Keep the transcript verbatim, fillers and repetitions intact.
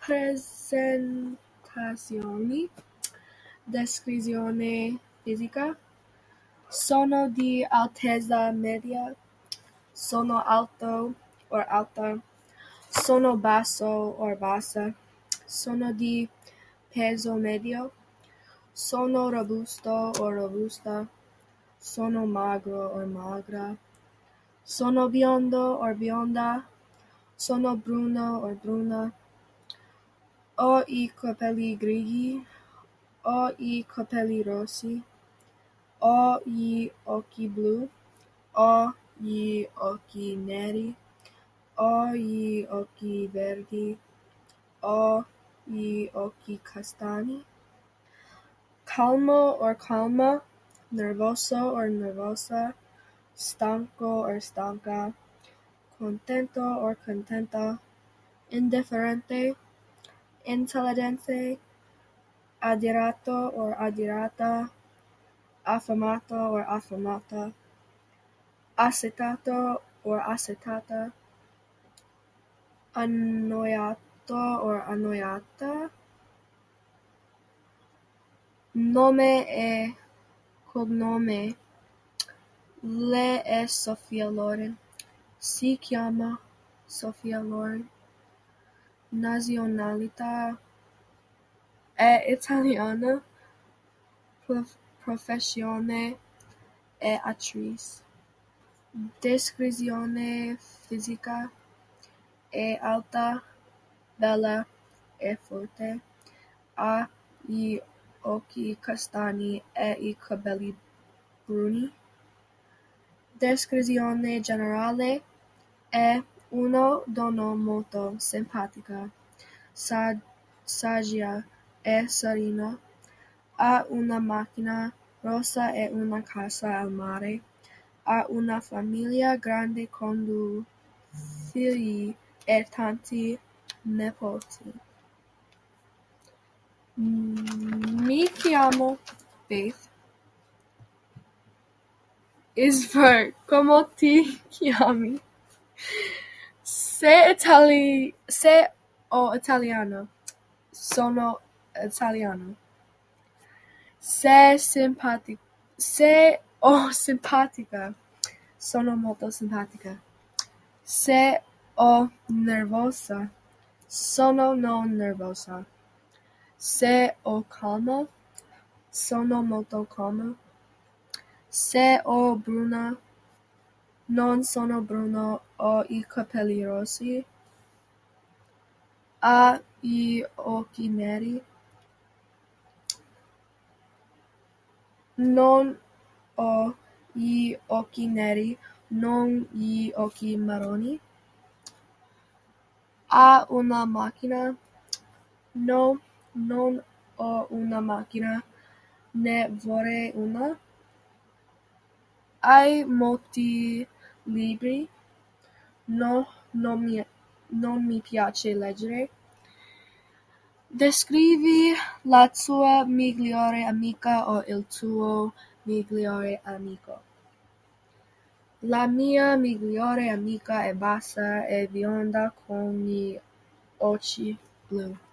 Presentazioni, descrizione fisica, sono di altezza media, sono alto or alta, sono basso or bassa, sono di peso medio, sono robusto or robusta, sono magro or magra, sono biondo or bionda, sono bruno or bruna, ho i capelli grigi, ho i capelli rossi, ho gli occhi blu, ho gli occhi neri, ho gli occhi verdi, ho gli occhi castani. Calmo or calma, nervoso or nervosa, stanco or stanca, contento or contenta, indifferente, intelligente, adirato or adirata, affamato or affamata, acetato or acetata, annoiato or annoiata, nome e cognome. Lei è Sofia Loren. Si chiama Sofia Loren. Nazionalità è italiana. Prof- professione è attrice. Descrizione fisica è alta, bella e forte. Ha gli occhi castani e i capelli bruni. Descrizione generale è una donna molto simpatica, sag- saggia e serena. Ha una macchina rossa e una casa al mare. Ha una famiglia grande con due figli e tanti nipoti. Mi chiamo Faith. Is for come ti chiami? Se itali se o italiano. Sono italiano. Se simpatico. Se o simpatica. Sono molto simpatica. Se o nervosa. Sono non nervosa. Se o calma. Sono molto calma. Se o bruna. Non sono bruno, ho i capelli rossi. Ha gli occhi neri. Non ho gli occhi neri, non gli occhi marroni. Ha una macchina? No, non ho una macchina, ne vorrei una. Hai molti libri? No, non mi, non mi piace leggere. Descrivi la tua migliore amica o il tuo migliore amico. La mia migliore amica è bassa e bionda con gli occhi blu.